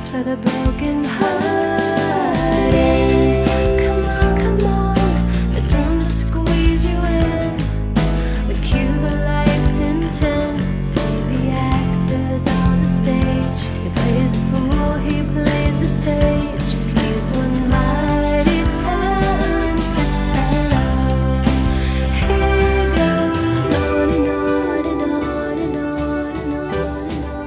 for the broken hearted. Come on, there's room to squeeze you in. We cue the lights in 10. See the actors on the stage. He plays a fool, he plays a sage. He's one mighty talented fellow. He goes on and on and on and on and on and on.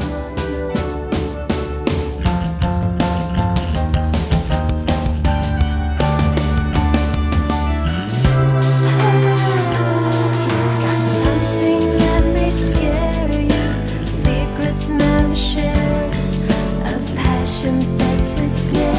He's got something that may scare you. Secrets never shared, of passion set to snare.